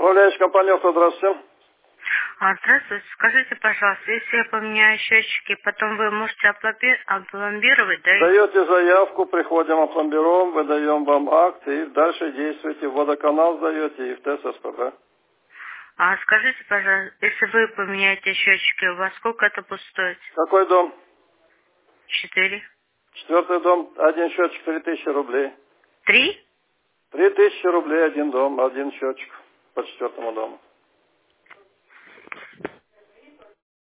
Управляющая компания «Авто», здравствуйте. Здравствуйте. Скажите, пожалуйста, если я поменяю счетчики, потом вы можете опломбировать, да? Даете заявку, приходим, опломбируем, выдаем вам акт, и дальше действуете. В водоканал сдаете и в ТССПБ. Скажите, пожалуйста, если вы поменяете счетчики, у вас сколько это будет стоить? Какой дом? 4. 4-й дом, один счетчик 3000 рублей. 3? 3000 рублей один дом, один счетчик по 4-му дому.